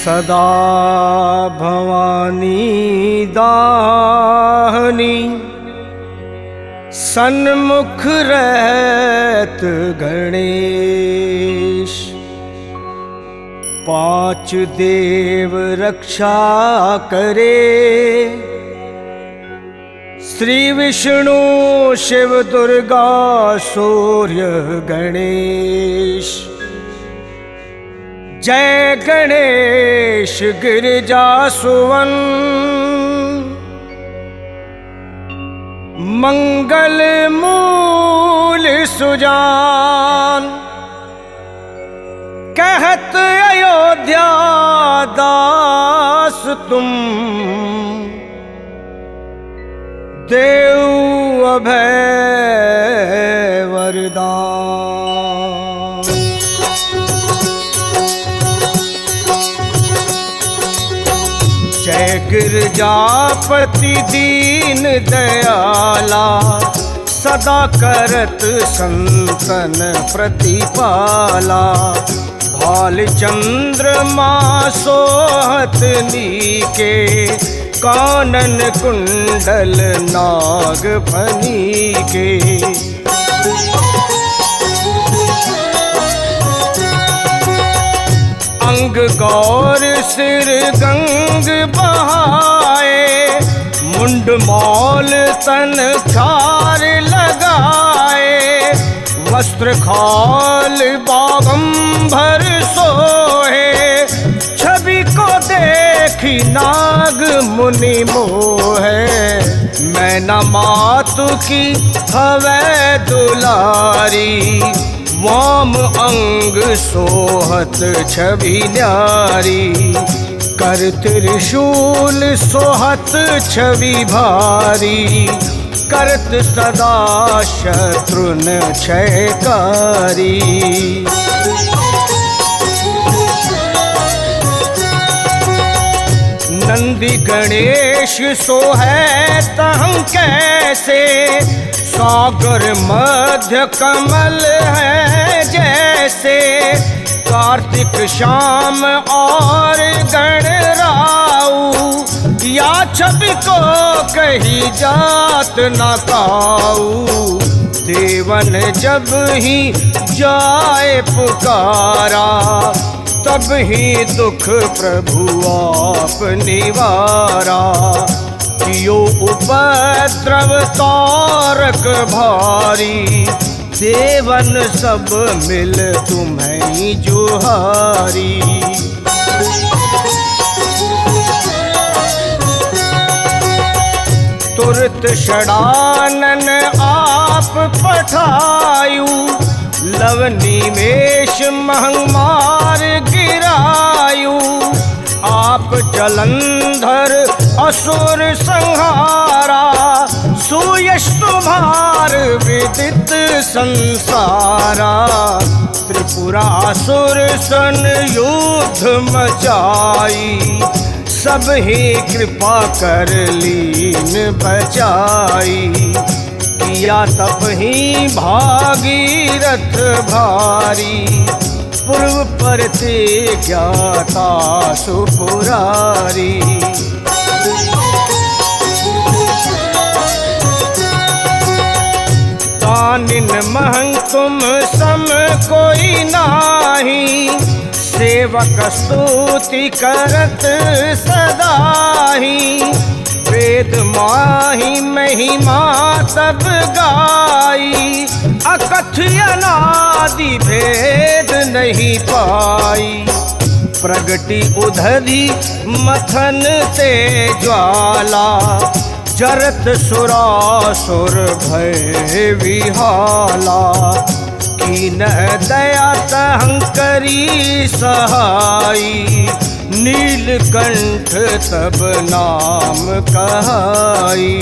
सदा भवानी दाहनी सन्मुख रहत गणेश। पांच देव रक्षा करे श्री विष्णु शिव दुर्गा सूर्य गणेश। जय गणेश गिरिजा सुवन मंगल मूल सुजान। कहत अयोध्या दास तुम देव अभय वरदान। जय गिरजापति दीन दयाला सदा करत संतन प्रतिपाला। भाल चंद्रमा सोहत नीके कानन कुंडल नाग फनी के। अंग गौर सिर गंग बहाए मुंड मौल तन खार लगाए। वस्त्र खाल बागंबर सोहे छवि को देखी नाग मुनि मोहे। मैं न मातु की हवै दुलारी वाम अंग सोहत छवि न्यारी। कर त्रिशूल सोहत छवि भारी करत सदा शत्रुन क्षयकारी। नंदी गणेश सोहत हम कैसे सागर मध्य कमल है जैसे। कार्तिक श्याम और गणराऊ या छवि को कही जात न काऊ। देवन जब ही जाए पुकारा तब ही दुख प्रभु आप निवारा। कियो उपद्रव तारक भारी देवन सब मिल तुम्हें जुहारी। तुरत षडानन आप पठायु लवनी वेश महंगमार गिरायु। आप जलंधर असुर संहारा सुयश तुम्हार विदित संसारा। त्रिपुरासुर सन युद्ध मचाई सब ही कृपा कर लीन बचाई। किया तप ही भागीरथ भारी पूर्व परते ज्ञाता सुपुरारी। दानिन महंग तुम सम कोई नाही सेवक स्तुति करत सदाही। वेद माही महिमा तब गाई अकथ्यनादि भेद नहीं पाई। प्रगति उधरी मथन ते ज्वाला जरत सुरासुर भय विहाला। कीन दया तहंकरी सहाई नीलकंठ तब नाम कहाई।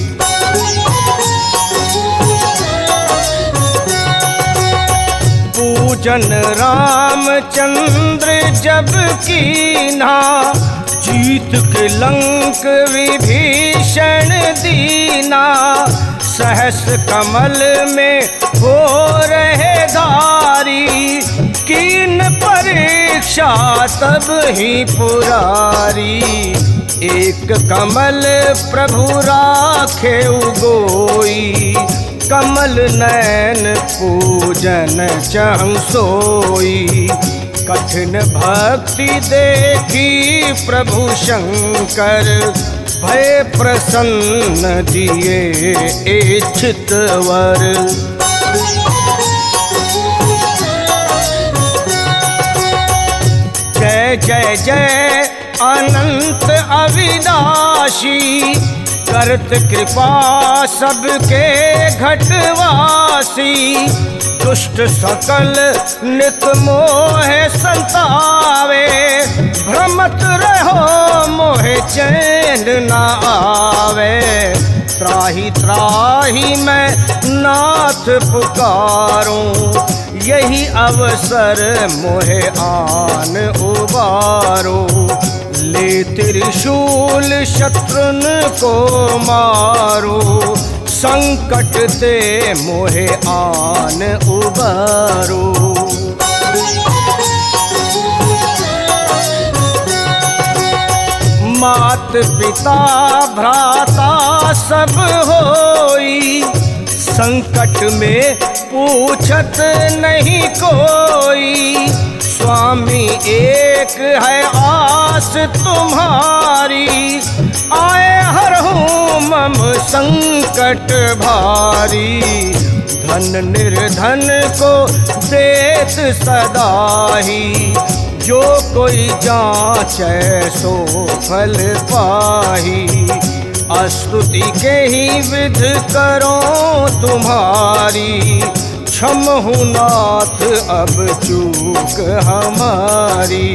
पूजन रामचंद्र जब कीना जीत के लंक विभीषण दीना। सहस कमल में हो रहे धारी कीन परीक्ष इच्छा तब ही पुरारी। एक कमल प्रभु राखे उगोई, कमल नयन पूजन चहु सोई। कठिन भक्ति देखी प्रभु शंकर, भय प्रसन्न दिए इच्छित वर। जय जय जय अनंत अविनाशी, करत कृपा सबके घटवासी। दुष्ट सकल नित मोहे संतावे, भ्रमत रहो मोहे चैन न आवे। त्राहि त्राहि मैं नाथ पुकारूं, यही अवसर मोहे आन उबारो। ले त्रिशूल शत्रुन को मारो, संकट ते मोहे आन उबारो। मात पिता भ्राता सब होई, संकट में पूछत नहीं कोई। स्वामी एक है आस तुम्हारी, आए हरहूँ मम संकट भारी। धन निर्धन को देत सदाही, जो कोई जांचे सो फल पाही। स्तुति के ही विध करो तुम्हारी, क्षमहु नाथ अब चूक हमारी।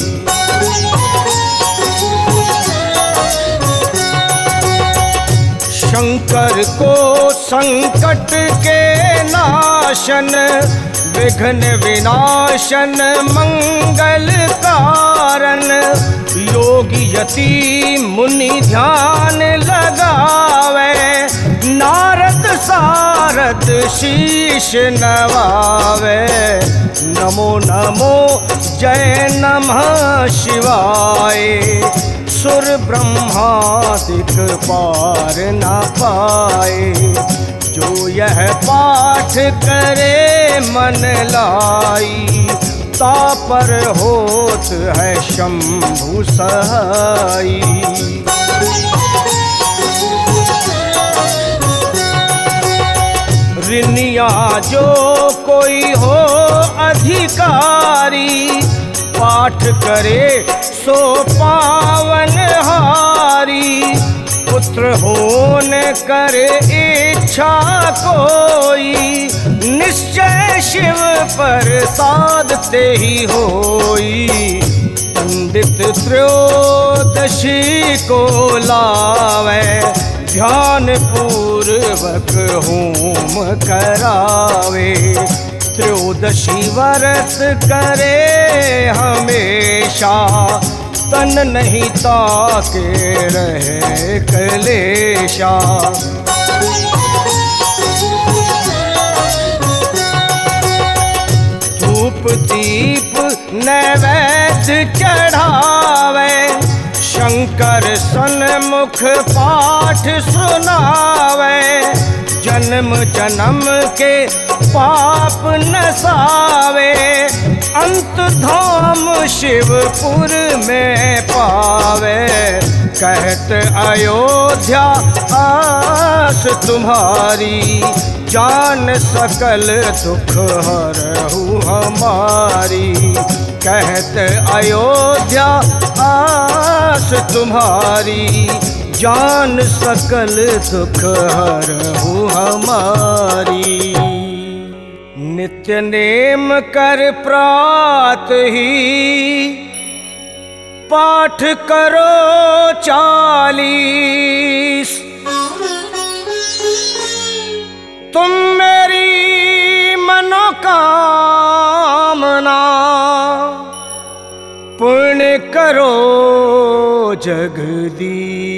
शंकर को संकट के नाशन, विघ्न विनाशन मंगल कारण। योगी यति मुनि ध्यान लगावे, नारद सारद शीश नवावे। नमो नमो जय नमः शिवाय, सुर ब्रह्मादिक पार न पाए। जो यह पाठ करे मन लाई, तापर होत है शंभु सहाई। रिनिया जो कोई हो अधिकारी, पाठ करे सो पावन हारी। पुत्र होन करे इच्छा कोई, निश्चय शिव प्रसाद ते ही होई। पंडित त्रयोदशी को लावे, ध्यान पूर्वक होम करावे। त्रयोदशी व्रत करे हमेशा, तन नहीं ताके रहे कलेशा। धूप दीप नैवेद्य चढ़ावे, शंकर सन्मुख पाठ सुनावे। जन्म जन्म के पाप नसावे, अंत धाम शिवपुर में पावे। कहत अयोध्या आस तुम्हारी, जान सकल दुख हरहु हमारी। कहत अयोध्या आस तुम्हारी, जान सकल दुख हरहु हमारी। नित्य नेम कर प्रात ही, पाठ करो 40। तुम मेरी मनोकामना पूर्ण करो जगदीश।